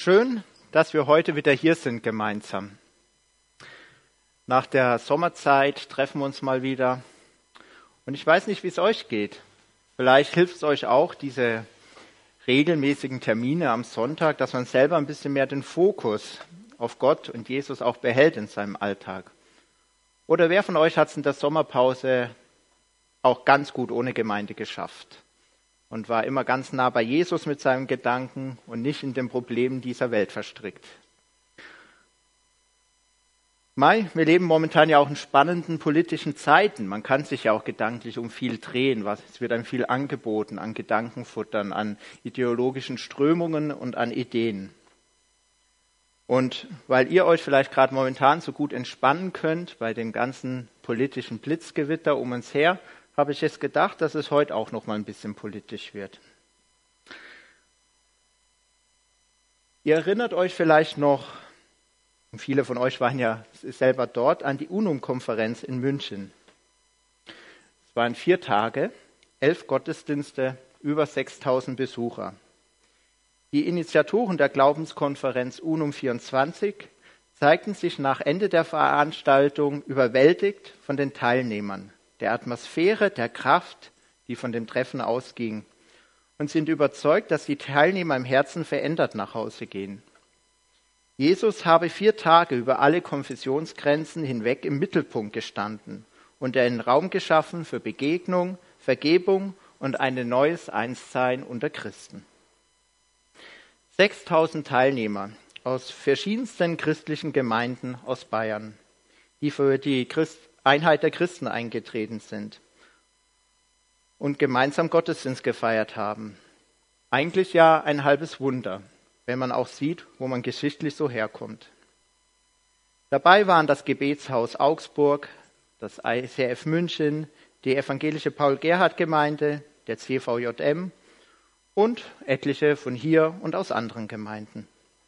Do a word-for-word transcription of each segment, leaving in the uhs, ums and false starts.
Schön, dass wir heute wieder hier sind gemeinsam. Nach der Sommerzeit treffen wir uns mal wieder. Und ich weiß nicht, wie es euch geht. Vielleicht hilft es euch auch, diese regelmäßigen Termine am Sonntag, dass man selber ein bisschen mehr den Fokus auf Gott und Jesus auch behält in seinem Alltag. Oder wer von euch hat es in der Sommerpause auch ganz gut ohne Gemeinde geschafft und war immer ganz nah bei Jesus mit seinen Gedanken und nicht in den Problemen dieser Welt verstrickt? Mai, wir leben momentan ja auch in spannenden politischen Zeiten. Man kann sich ja auch gedanklich um viel drehen. Es wird einem viel angeboten an Gedankenfuttern, an ideologischen Strömungen und an Ideen. Und weil ihr euch vielleicht gerade momentan so gut entspannen könnt bei dem ganzen politischen Blitzgewitter um uns her, habe ich jetzt gedacht, dass es heute auch noch mal ein bisschen politisch wird. Ihr erinnert euch vielleicht noch, und viele von euch waren ja selber dort, an die UNUM-Konferenz in München. Es waren vier Tage, elf Gottesdienste, über sechstausend Besucher. Die Initiatoren der Glaubenskonferenz UNUM vierundzwanzig zeigten sich nach Ende der Veranstaltung überwältigt von den Teilnehmern, der Atmosphäre, der Kraft, die von dem Treffen ausging, und sind überzeugt, dass die Teilnehmer im Herzen verändert nach Hause gehen. Jesus habe vier Tage über alle Konfessionsgrenzen hinweg im Mittelpunkt gestanden und einen Raum geschaffen für Begegnung, Vergebung und ein neues Einssein unter Christen. sechstausend Teilnehmer aus verschiedensten christlichen Gemeinden aus Bayern, die für die Christ- Einheit der Christen eingetreten sind und gemeinsam Gottesdienst gefeiert haben. Eigentlich ja ein halbes Wunder, wenn man auch sieht, wo man geschichtlich so herkommt. Dabei waren das Gebetshaus Augsburg, das I C F München, die evangelische Paul-Gerhardt-Gemeinde, der C V J M und etliche von hier und aus anderen Gemeinden.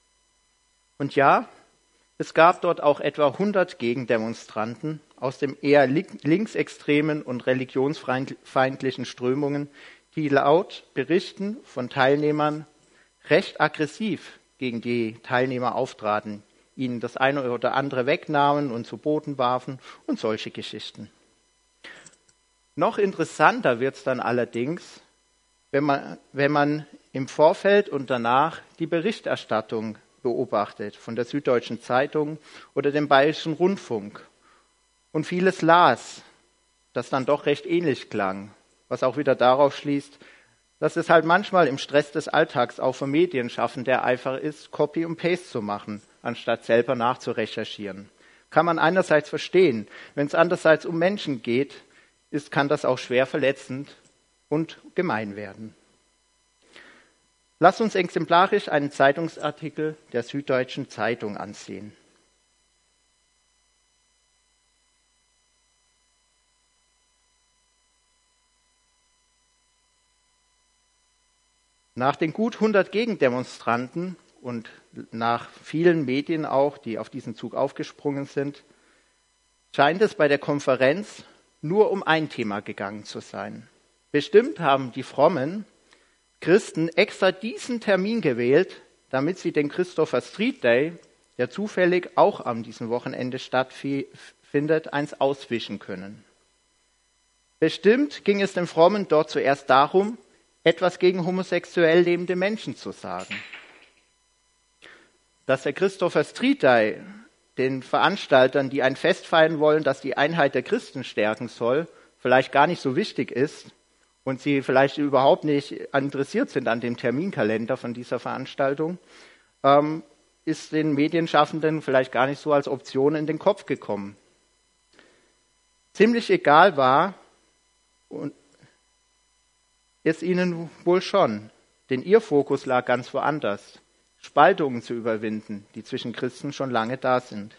Und ja, es gab dort auch etwa hundert Gegendemonstranten aus den eher linksextremen und religionsfeindlichen Strömungen, die laut Berichten von Teilnehmern recht aggressiv gegen die Teilnehmer auftraten, ihnen das eine oder andere wegnahmen und zu Boden warfen und solche Geschichten. Noch interessanter wird es dann allerdings, wenn man, wenn man im Vorfeld und danach die Berichterstattung beobachtet von der Süddeutschen Zeitung oder dem Bayerischen Rundfunk und vieles las, das dann doch recht ähnlich klang, was auch wieder darauf schließt, dass es halt manchmal im Stress des Alltags auch für Medienschaffende einfach ist, Copy und Paste zu machen, anstatt selber nachzurecherchieren. Kann man einerseits verstehen. Wenn es andererseits um Menschen geht, ist, kann das auch schwer verletzend und gemein werden. Lasst uns exemplarisch einen Zeitungsartikel der Süddeutschen Zeitung ansehen. Nach den gut hundert Gegendemonstranten und nach vielen Medien auch, die auf diesen Zug aufgesprungen sind, scheint es bei der Konferenz nur um ein Thema gegangen zu sein. Bestimmt haben die frommen Christen extra diesen Termin gewählt, damit sie den Christopher Street Day, der zufällig auch an diesem Wochenende stattfindet, eins auswischen können. Bestimmt ging es den Frommen dort zuerst darum, etwas gegen homosexuell lebende Menschen zu sagen. Dass der Christopher Street Day den Veranstaltern, die ein Fest feiern wollen, das die Einheit der Christen stärken soll, vielleicht gar nicht so wichtig ist und sie vielleicht überhaupt nicht interessiert sind an dem Terminkalender von dieser Veranstaltung, ähm, ist den Medienschaffenden vielleicht gar nicht so als Option in den Kopf gekommen. Ziemlich egal war, und ist ihnen wohl schon, denn ihr Fokus lag ganz woanders, Spaltungen zu überwinden, die zwischen Christen schon lange da sind.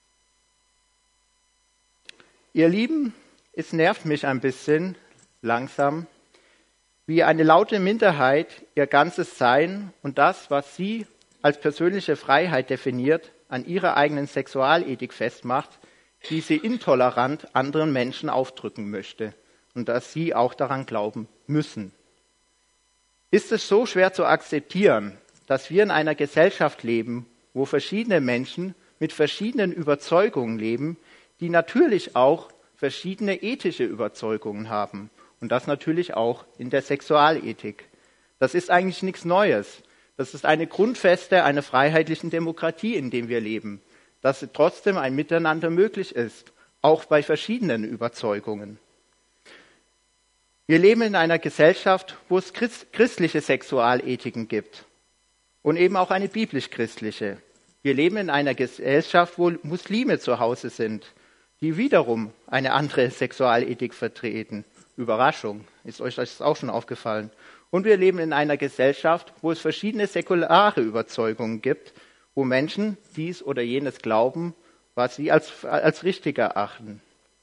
Ihr Lieben, es nervt mich ein bisschen langsam, wie eine laute Minderheit ihr ganzes Sein und das, was sie als persönliche Freiheit definiert, an ihrer eigenen Sexualethik festmacht, die sie intolerant anderen Menschen aufdrücken möchte und dass sie auch daran glauben müssen. Ist es so schwer zu akzeptieren, dass wir in einer Gesellschaft leben, wo verschiedene Menschen mit verschiedenen Überzeugungen leben, die natürlich auch verschiedene ethische Überzeugungen haben. Und das natürlich auch in der Sexualethik. Das ist eigentlich nichts Neues. Das ist eine Grundfeste einer freiheitlichen Demokratie, in der wir leben, dass trotzdem ein Miteinander möglich ist, auch bei verschiedenen Überzeugungen. Wir leben in einer Gesellschaft, wo es christliche Sexualethiken gibt und eben auch eine biblisch-christliche. Wir leben in einer Gesellschaft, wo Muslime zu Hause sind, die wiederum eine andere Sexualethik vertreten. Überraschung, ist euch das auch schon aufgefallen? Und wir leben in einer Gesellschaft, wo es verschiedene säkulare Überzeugungen gibt, wo Menschen dies oder jenes glauben, was sie als, als richtig erachten.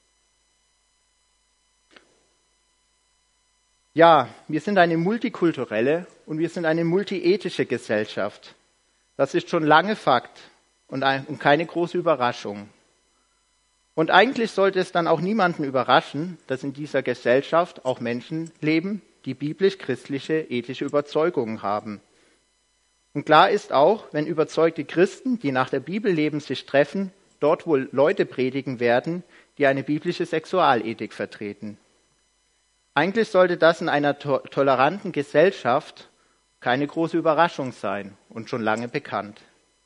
Ja, wir sind eine multikulturelle und wir sind eine multiethische Gesellschaft. Das ist schon lange Fakt und, ein, und keine große Überraschung. Und eigentlich sollte es dann auch niemanden überraschen, dass in dieser Gesellschaft auch Menschen leben, die biblisch-christliche ethische Überzeugungen haben. Und klar ist auch, wenn überzeugte Christen, die nach der Bibel leben, sich treffen, dort wohl Leute predigen werden, die eine biblische Sexualethik vertreten. Eigentlich sollte das in einer to- toleranten Gesellschaft keine große Überraschung sein und schon lange bekannt.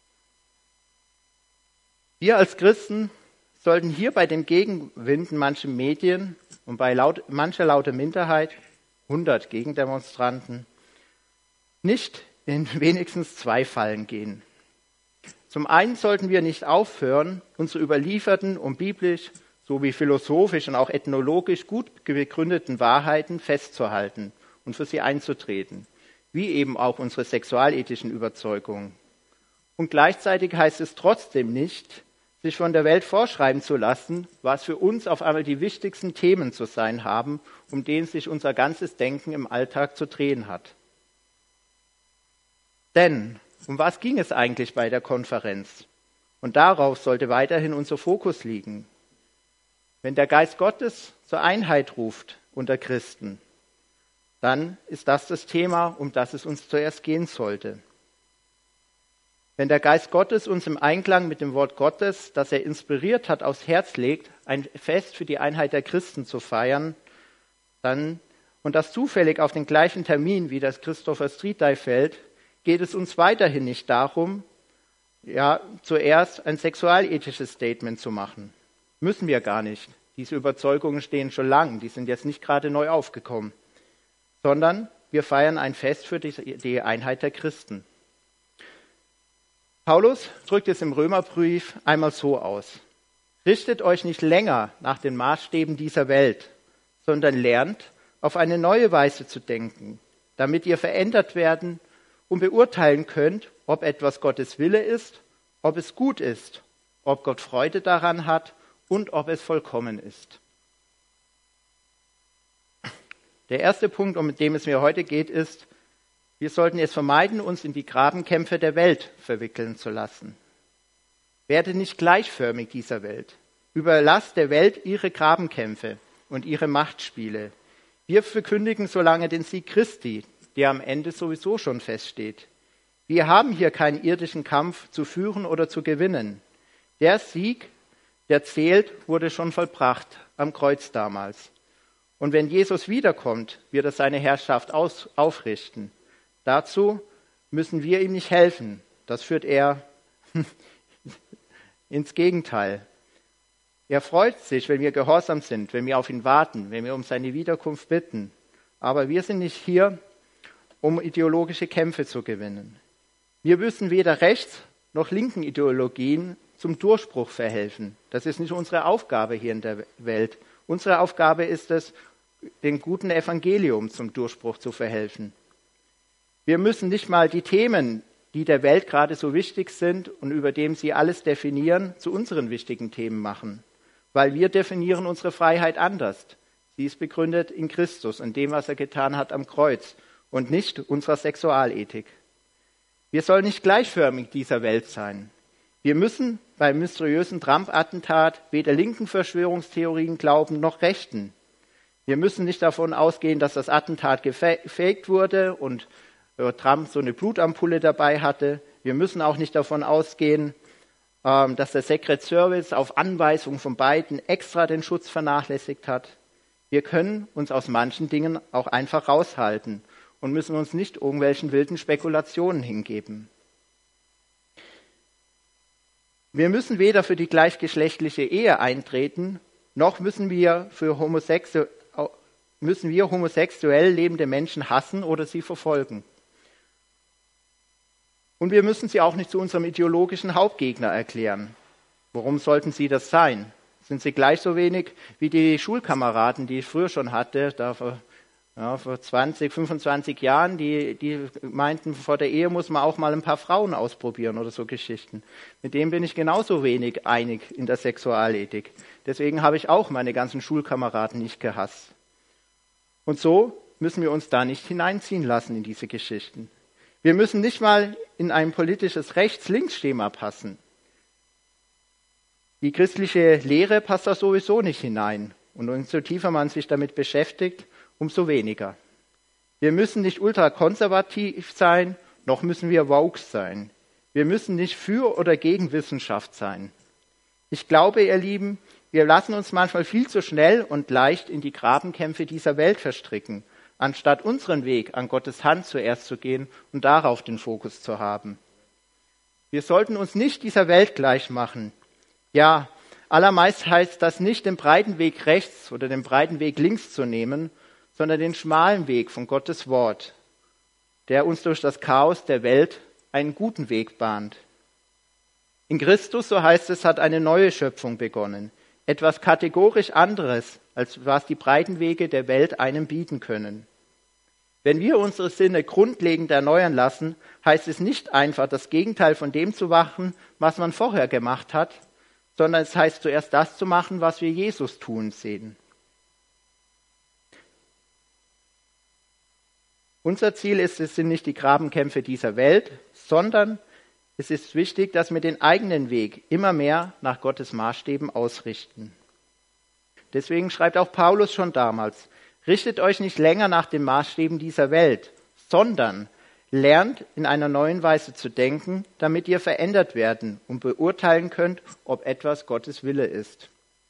Wir als Christen sollten hier bei dem Gegenwind in manchen Medien und bei laut, mancher lauter Minderheit, hundert Gegendemonstranten, nicht in wenigstens zwei Fallen gehen. Zum einen sollten wir nicht aufhören, unsere überlieferten und biblisch sowie philosophisch und auch ethnologisch gut begründeten Wahrheiten festzuhalten und für sie einzutreten, wie eben auch unsere sexualethischen Überzeugungen. Und gleichzeitig heißt es trotzdem nicht, sich von der Welt vorschreiben zu lassen, was für uns auf einmal die wichtigsten Themen zu sein haben, um denen sich unser ganzes Denken im Alltag zu drehen hat. Denn um was ging es eigentlich bei der Konferenz? Und darauf sollte weiterhin unser Fokus liegen. Wenn der Geist Gottes zur Einheit ruft unter Christen, dann ist das das Thema, um das es uns zuerst gehen sollte. Wenn der Geist Gottes uns im Einklang mit dem Wort Gottes, das er inspiriert hat, aufs Herz legt, ein Fest für die Einheit der Christen zu feiern, dann, und das zufällig auf den gleichen Termin wie das Christopher Street Day fällt, geht es uns weiterhin nicht darum, ja, zuerst ein sexualethisches Statement zu machen. Müssen wir gar nicht. Diese Überzeugungen stehen schon lang, die sind jetzt nicht gerade neu aufgekommen, sondern wir feiern ein Fest für die, die Einheit der Christen. Paulus drückt es im Römerbrief einmal so aus: Richtet euch nicht länger nach den Maßstäben dieser Welt, sondern lernt, auf eine neue Weise zu denken, damit ihr verändert werden und beurteilen könnt, ob etwas Gottes Wille ist, ob es gut ist, ob Gott Freude daran hat und ob es vollkommen ist. Der erste Punkt, um dem es mir heute geht, ist, wir sollten es vermeiden, uns in die Grabenkämpfe der Welt verwickeln zu lassen. Werde nicht gleichförmig dieser Welt. Überlasst der Welt ihre Grabenkämpfe und ihre Machtspiele. Wir verkündigen solange den Sieg Christi, der am Ende sowieso schon feststeht. Wir haben hier keinen irdischen Kampf zu führen oder zu gewinnen. Der Sieg, der zählt, wurde schon vollbracht am Kreuz damals. Und wenn Jesus wiederkommt, wird er seine Herrschaft aus, aufrichten. Dazu müssen wir ihm nicht helfen. Das führt eher ins Gegenteil. Er freut sich, wenn wir gehorsam sind, wenn wir auf ihn warten, wenn wir um seine Wiederkunft bitten. Aber wir sind nicht hier, um ideologische Kämpfe zu gewinnen. Wir müssen weder rechts noch linken Ideologien zum Durchbruch verhelfen. Das ist nicht unsere Aufgabe hier in der Welt. Unsere Aufgabe ist es, dem guten Evangelium zum Durchbruch zu verhelfen. Wir müssen nicht mal die Themen, die der Welt gerade so wichtig sind und über dem sie alles definieren, zu unseren wichtigen Themen machen. Weil wir definieren unsere Freiheit anders. Sie ist begründet in Christus und dem, was er getan hat am Kreuz und nicht unserer Sexualethik. Wir sollen nicht gleichförmig dieser Welt sein. Wir müssen beim mysteriösen Trump-Attentat weder linken Verschwörungstheorien glauben noch rechten. Wir müssen nicht davon ausgehen, dass das Attentat gefaked wurde und Trump so eine Blutampulle dabei hatte. Wir müssen auch nicht davon ausgehen, dass der Secret Service auf Anweisung von Biden extra den Schutz vernachlässigt hat. Wir können uns aus manchen Dingen auch einfach raushalten und müssen uns nicht irgendwelchen wilden Spekulationen hingeben. Wir müssen weder für die gleichgeschlechtliche Ehe eintreten, noch müssen wir, für homosexu- müssen wir homosexuell lebende Menschen hassen oder sie verfolgen. Und wir müssen sie auch nicht zu unserem ideologischen Hauptgegner erklären. Warum sollten sie das sein? Sind sie gleich so wenig wie die Schulkameraden, die ich früher schon hatte, da vor, ja, vor zwanzig, fünfundzwanzig Jahren, die, die meinten, vor der Ehe muss man auch mal ein paar Frauen ausprobieren oder so Geschichten. Mit dem bin ich genauso wenig einig in der Sexualethik. Deswegen habe ich auch meine ganzen Schulkameraden nicht gehasst. Und so müssen wir uns da nicht hineinziehen lassen in diese Geschichten. Wir müssen nicht mal in ein politisches Rechts-Links-Schema passen. Die christliche Lehre passt da sowieso nicht hinein. Und umso tiefer man sich damit beschäftigt, umso weniger. Wir müssen nicht ultrakonservativ sein, noch müssen wir woke sein. Wir müssen nicht für oder gegen Wissenschaft sein. Ich glaube, ihr Lieben, wir lassen uns manchmal viel zu schnell und leicht in die Grabenkämpfe dieser Welt verstricken, anstatt unseren Weg an Gottes Hand zuerst zu gehen und darauf den Fokus zu haben. Wir sollten uns nicht dieser Welt gleich machen. Ja, allermeist heißt das nicht, den breiten Weg rechts oder den breiten Weg links zu nehmen, sondern den schmalen Weg von Gottes Wort, der uns durch das Chaos der Welt einen guten Weg bahnt. In Christus, so heißt es, hat eine neue Schöpfung begonnen. Etwas kategorisch anderes, als was die breiten Wege der Welt einem bieten können. Wenn wir unsere Sinne grundlegend erneuern lassen, heißt es nicht einfach, das Gegenteil von dem zu machen, was man vorher gemacht hat, sondern es heißt zuerst das zu machen, was wir Jesus tun sehen. Unser Ziel ist es, sind nicht die Grabenkämpfe dieser Welt, sondern es ist wichtig, dass wir den eigenen Weg immer mehr nach Gottes Maßstäben ausrichten. Deswegen schreibt auch Paulus schon damals, richtet euch nicht länger nach den Maßstäben dieser Welt, sondern lernt in einer neuen Weise zu denken, damit ihr verändert werden und beurteilen könnt, ob etwas Gottes Wille ist.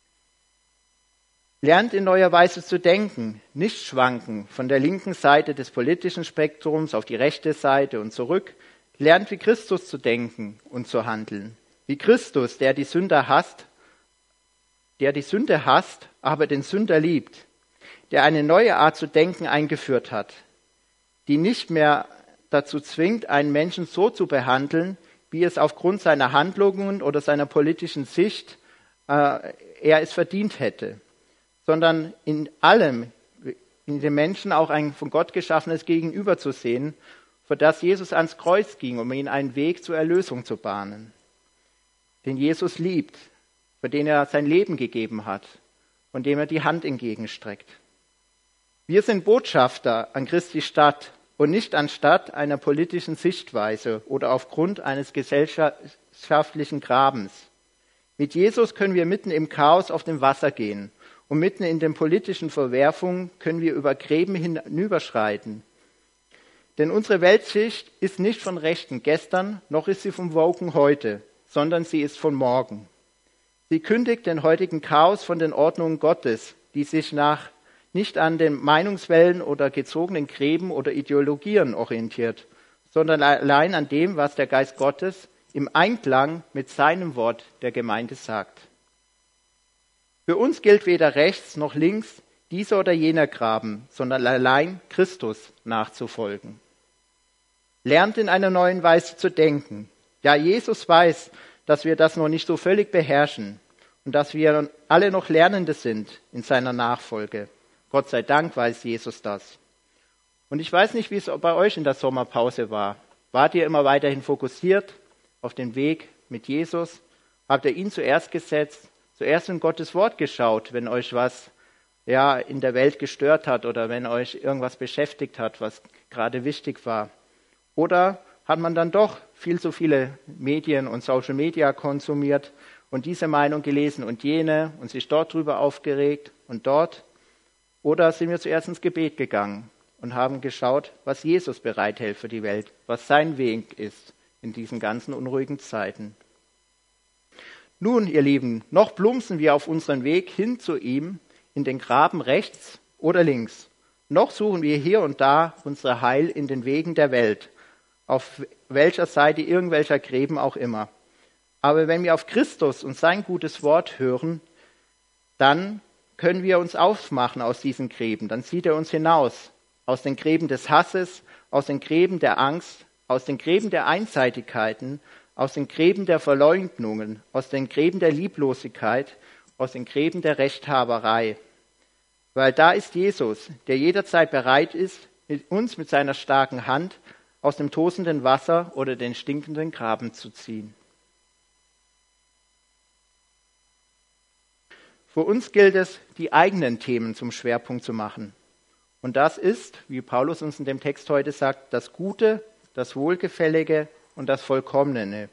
Lernt in neuer Weise zu denken, nicht schwanken von der linken Seite des politischen Spektrums auf die rechte Seite und zurück. Lernt wie Christus zu denken und zu handeln. Wie Christus, der die Sünder hasst, der die Sünde hasst, aber den Sünder liebt. Der eine neue Art zu denken eingeführt hat, die nicht mehr dazu zwingt, einen Menschen so zu behandeln, wie es aufgrund seiner Handlungen oder seiner politischen Sicht äh, er es verdient hätte, sondern in allem, in dem Menschen auch ein von Gott geschaffenes Gegenüber zu sehen, für das Jesus ans Kreuz ging, um ihm einen Weg zur Erlösung zu bahnen, den Jesus liebt, für den er sein Leben gegeben hat, von dem er die Hand entgegenstreckt. Wir sind Botschafter an Christi Stadt und nicht anstatt einer politischen Sichtweise oder aufgrund eines gesellschaftlichen Grabens. Mit Jesus können wir mitten im Chaos auf dem Wasser gehen und mitten in den politischen Verwerfungen können wir über Gräben hinüberschreiten. Denn unsere Weltsicht ist nicht von Rechten gestern, noch ist sie vom Woken heute, sondern sie ist von morgen. Sie kündigt den heutigen Chaos von den Ordnungen Gottes, die sich nach nicht an den Meinungswellen oder gezogenen Gräben oder Ideologien orientiert, sondern allein an dem, was der Geist Gottes im Einklang mit seinem Wort der Gemeinde sagt. Für uns gilt weder rechts noch links dieser oder jener Graben, sondern allein Christus nachzufolgen. Lernt in einer neuen Weise zu denken. Ja, Jesus weiß, dass wir das noch nicht so völlig beherrschen und dass wir alle noch Lernende sind in seiner Nachfolge. Gott sei Dank weiß Jesus das. Und ich weiß nicht, wie es bei euch in der Sommerpause war. Wart ihr immer weiterhin fokussiert auf den Weg mit Jesus? Habt ihr ihn zuerst gesetzt, zuerst in Gottes Wort geschaut, wenn euch was ja, in der Welt gestört hat oder wenn euch irgendwas beschäftigt hat, was gerade wichtig war? Oder hat man dann doch viel zu viele Medien und Social Media konsumiert und diese Meinung gelesen und jene und sich dort drüber aufgeregt und dort? Oder sind wir zuerst ins Gebet gegangen und haben geschaut, was Jesus bereithält für die Welt, was sein Weg ist in diesen ganzen unruhigen Zeiten. Nun, ihr Lieben, noch plumpsen wir auf unseren Weg hin zu ihm in den Graben rechts oder links. Noch suchen wir hier und da unser Heil in den Wegen der Welt, auf welcher Seite irgendwelcher Gräben auch immer. Aber wenn wir auf Christus und sein gutes Wort hören, dann können wir uns aufmachen aus diesen Gräben. Dann zieht er uns hinaus, aus den Gräben des Hasses, aus den Gräben der Angst, aus den Gräben der Einseitigkeiten, aus den Gräben der Verleugnungen, aus den Gräben der Lieblosigkeit, aus den Gräben der Rechthaberei. Weil da ist Jesus, der jederzeit bereit ist, mit uns mit seiner starken Hand aus dem tosenden Wasser oder den stinkenden Graben zu ziehen. Für uns gilt es, die eigenen Themen zum Schwerpunkt zu machen. Und das ist, wie Paulus uns in dem Text heute sagt, das Gute, das Wohlgefällige und das Vollkommene.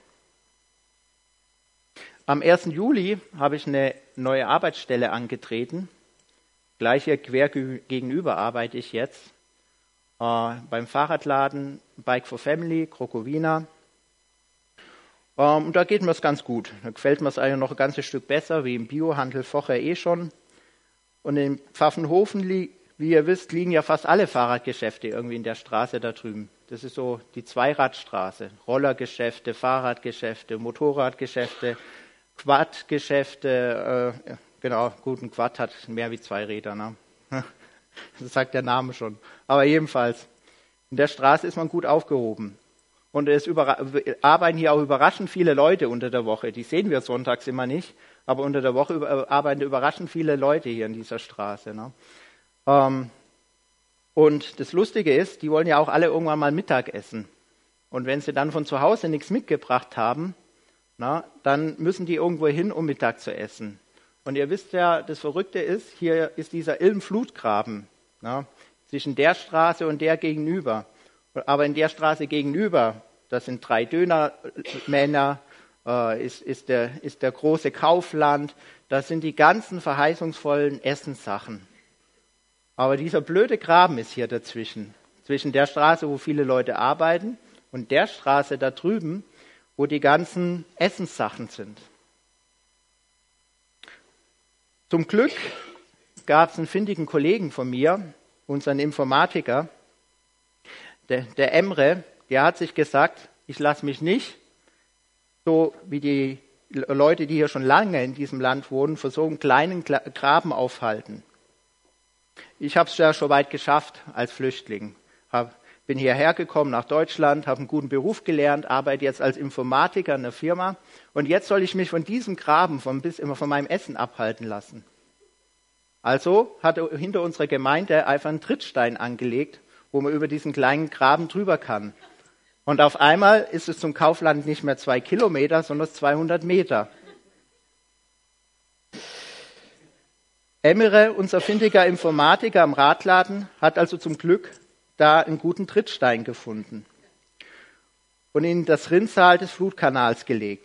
Am ersten Juli habe ich eine neue Arbeitsstelle angetreten. Gleich hier quer gegenüber arbeite ich jetzt. Äh, beim Fahrradladen Bike for Family, Crocovina. Ähm, und da geht mir es ganz gut. Da gefällt mir es eigentlich noch ein ganzes Stück besser, wie im Biohandel vorher eh schon. Und in Pfaffenhofen, wie ihr wisst, liegen ja fast alle Fahrradgeschäfte irgendwie in der Straße da drüben. Das ist so die Zweiradstraße. Rollergeschäfte, Fahrradgeschäfte, Motorradgeschäfte, Quadgeschäfte. Äh, genau, gut, ein Quad hat mehr wie zwei Räder. Ne? Das sagt der Name schon. Aber jedenfalls, in der Straße ist man gut aufgehoben. Und es arbeiten hier auch überraschend viele Leute unter der Woche. Die sehen wir sonntags immer nicht, aber unter der Woche arbeiten überraschend viele Leute hier in dieser Straße. Ne? Ähm, und das Lustige ist, die wollen ja auch alle irgendwann mal Mittag essen. Und wenn sie dann von zu Hause nichts mitgebracht haben, na, dann müssen die irgendwo hin, um Mittag zu essen. Und ihr wisst ja, das Verrückte ist, hier ist dieser Ilm-Flutgraben, na, zwischen der Straße und der gegenüber. Aber in der Straße gegenüber, das sind drei Dönermänner, äh, ist, ist, der, ist der große Kaufland, das sind die ganzen verheißungsvollen Essenssachen. Aber dieser blöde Graben ist hier dazwischen, zwischen der Straße, wo viele Leute arbeiten, und der Straße da drüben, wo die ganzen Essenssachen sind. Zum Glück gab es einen findigen Kollegen von mir, unseren Informatiker, der, der Emre, der hat sich gesagt, ich lasse mich nicht, so wie die Leute, die hier schon lange in diesem Land wohnen, für so einen kleinen Graben aufhalten. Ich habe es ja schon weit geschafft als Flüchtling. Hab, bin hierher gekommen nach Deutschland, habe einen guten Beruf gelernt, arbeite jetzt als Informatiker in einer Firma und jetzt soll ich mich von diesem Graben von, bis immer von meinem Essen abhalten lassen. Also hat er hinter unserer Gemeinde einfach einen Trittstein angelegt, wo man über diesen kleinen Graben drüber kann. Und auf einmal ist es zum Kaufland nicht mehr zwei Kilometer, sondern zweihundert Meter. Emre, unser findiger Informatiker am Radladen, hat also zum Glück da einen guten Trittstein gefunden und ihn in das Rinnsal des Flutkanals gelegt.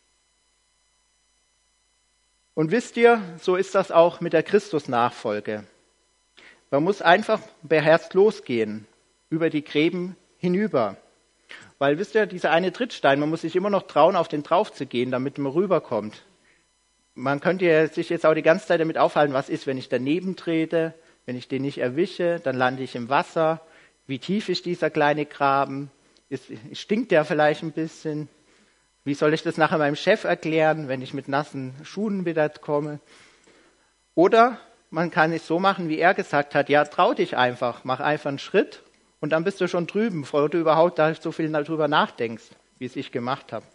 Und wisst ihr, so ist das auch mit der Christusnachfolge. Man muss einfach beherzt losgehen, über die Gräben hinüber. Weil, wisst ihr, dieser eine Trittstein, man muss sich immer noch trauen, auf den drauf zu gehen, damit man rüberkommt. Man könnte sich jetzt auch die ganze Zeit damit aufhalten, was ist, wenn ich daneben trete, wenn ich den nicht erwische, dann lande ich im Wasser. Wie tief ist dieser kleine Graben? Ist, stinkt der vielleicht ein bisschen? Wie soll ich das nachher meinem Chef erklären, wenn ich mit nassen Schuhen wieder komme? Oder man kann es so machen, wie er gesagt hat, ja, trau dich einfach, mach einfach einen Schritt und dann bist du schon drüben, bevor du überhaupt da so viel darüber nachdenkst, wie es ich gemacht habe.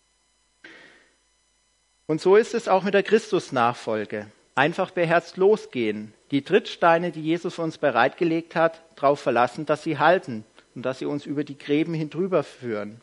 Und so ist es auch mit der Christusnachfolge. Einfach beherzt losgehen, die Trittsteine, die Jesus für uns bereitgelegt hat, darauf verlassen, dass sie halten und dass sie uns über die Gräben hindrüber führen.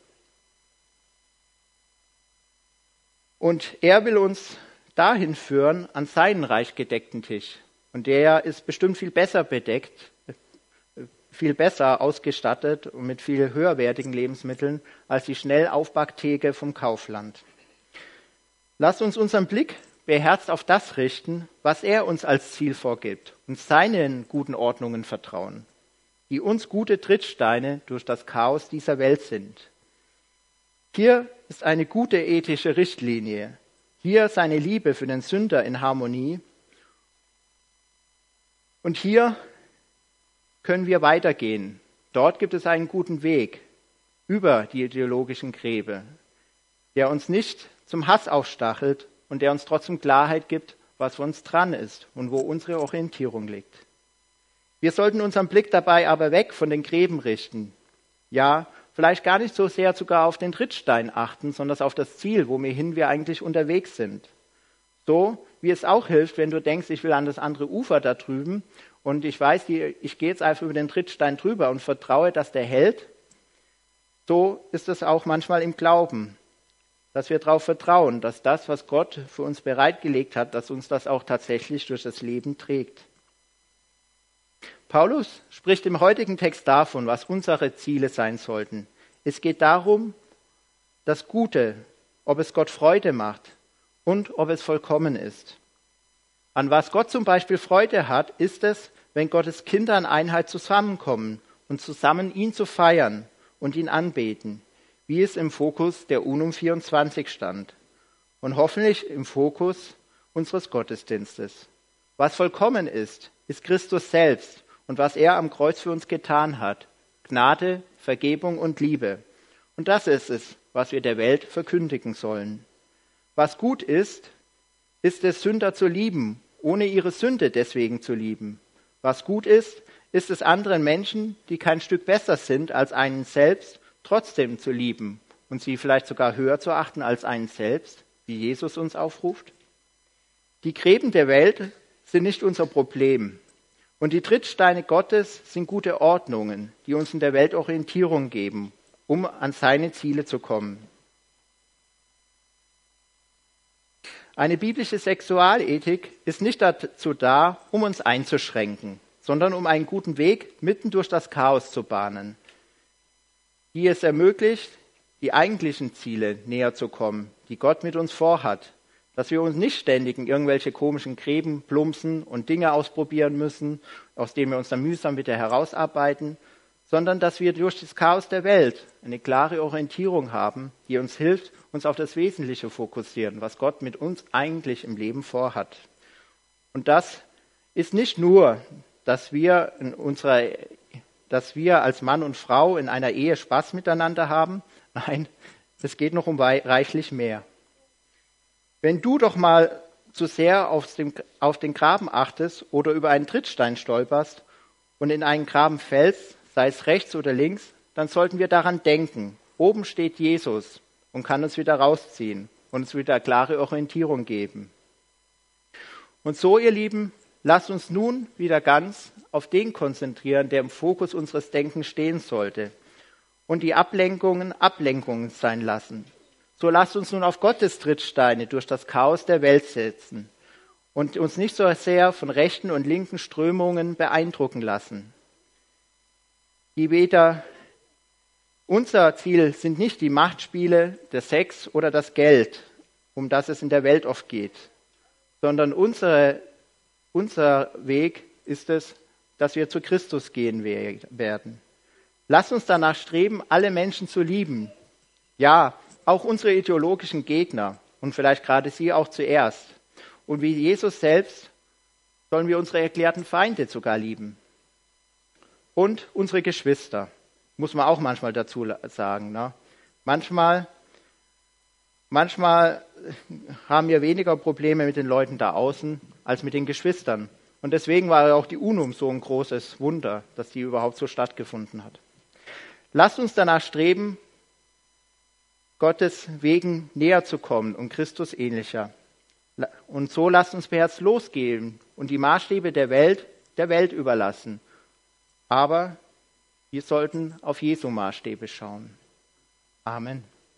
Und er will uns dahin führen, an seinen reich gedeckten Tisch. Und der ist bestimmt viel besser bedeckt, viel besser ausgestattet und mit viel höherwertigen Lebensmitteln als die Schnellaufbacktheke vom Kaufland. Lasst uns unseren Blick beherzt auf das richten, was er uns als Ziel vorgibt und seinen guten Ordnungen vertrauen. die uns gute Trittsteine durch das Chaos dieser Welt sind. Hier ist eine gute ethische Richtlinie. Hier seine Liebe für den Sünder in Harmonie. Und hier können wir weitergehen. Dort gibt es einen guten Weg über die ideologischen Gräben, der uns nicht zum Hass aufstachelt und der uns trotzdem Klarheit gibt, was für uns dran ist und wo unsere Orientierung liegt. Wir sollten unseren Blick dabei aber weg von den Gräben richten. Ja, vielleicht gar nicht so sehr sogar auf den Trittstein achten, sondern auf das Ziel, wohin wir eigentlich unterwegs sind. So wie es auch hilft, wenn du denkst, ich will an das andere Ufer da drüben und ich weiß, ich gehe jetzt einfach über den Trittstein drüber und vertraue, dass der hält. So ist es auch manchmal im Glauben, dass wir darauf vertrauen, dass das, was Gott für uns bereitgelegt hat, dass uns das auch tatsächlich durch das Leben trägt. Paulus spricht im heutigen Text davon, was unsere Ziele sein sollten. Es geht darum, das Gute, ob es Gott Freude macht und ob es vollkommen ist. An was Gott zum Beispiel Freude hat, ist es, wenn Gottes Kinder in Einheit zusammenkommen und zusammen ihn zu feiern und ihn anbeten, wie es im Fokus der UNUM vierundzwanzig stand und hoffentlich im Fokus unseres Gottesdienstes. Was vollkommen ist, ist Christus selbst und was er am Kreuz für uns getan hat. Gnade, Vergebung und Liebe. Und das ist es, was wir der Welt verkündigen sollen. Was gut ist, ist es, Sünder zu lieben, ohne ihre Sünde deswegen zu lieben. Was gut ist, ist es anderen Menschen, die kein Stück besser sind als einen selbst, trotzdem zu lieben und sie vielleicht sogar höher zu achten als einen selbst, wie Jesus uns aufruft. Die Gräben der Welt sind nicht unser Problem. Und die Trittsteine Gottes sind gute Ordnungen, die uns in der Welt Orientierung geben, um an seine Ziele zu kommen. Eine biblische Sexualethik ist nicht dazu da, um uns einzuschränken, sondern um einen guten Weg mitten durch das Chaos zu bahnen, die es ermöglicht, die eigentlichen Ziele näher zu kommen, die Gott mit uns vorhat, dass wir uns nicht ständig in irgendwelche komischen Gräben plumpsen und Dinge ausprobieren müssen, aus denen wir uns dann mühsam wieder herausarbeiten, sondern dass wir durch das Chaos der Welt eine klare Orientierung haben, die uns hilft, uns auf das Wesentliche fokussieren, was Gott mit uns eigentlich im Leben vorhat. Und das ist nicht nur, dass wir in unserer, dass wir als Mann und Frau in einer Ehe Spaß miteinander haben. Nein, es geht noch um reichlich mehr. Wenn du doch mal zu sehr auf den, auf den Graben achtest oder über einen Trittstein stolperst und in einen Graben fällst, sei es rechts oder links, dann sollten wir daran denken. Oben steht Jesus und kann uns wieder rausziehen und uns wieder klare Orientierung geben. Und so, ihr Lieben, lasst uns nun wieder ganz auf den konzentrieren, der im Fokus unseres Denkens stehen sollte und die Ablenkungen Ablenkungen sein lassen. So lasst uns nun auf Gottes Trittsteine durch das Chaos der Welt setzen und uns nicht so sehr von rechten und linken Strömungen beeindrucken lassen. Die weder unser Ziel sind nicht die Machtspiele, der Sex oder das Geld, um das es in der Welt oft geht, sondern unsere, unser Weg ist es, dass wir zu Christus gehen werden. Lasst uns danach streben, alle Menschen zu lieben. Ja, auch unsere ideologischen Gegner und vielleicht gerade sie auch zuerst. Und wie Jesus selbst sollen wir unsere erklärten Feinde sogar lieben. Und unsere Geschwister, muss man auch manchmal dazu sagen. Ne? Manchmal, manchmal haben wir weniger Probleme mit den Leuten da außen als mit den Geschwistern. Und deswegen war auch die UNUM so ein großes Wunder, dass die überhaupt so stattgefunden hat. Lasst uns danach streben, Gottes Wegen näher zu kommen und Christus ähnlicher. Und so lasst uns beherzt losgehen und die Maßstäbe der Welt der Welt überlassen. Aber wir sollten auf Jesu Maßstäbe schauen. Amen.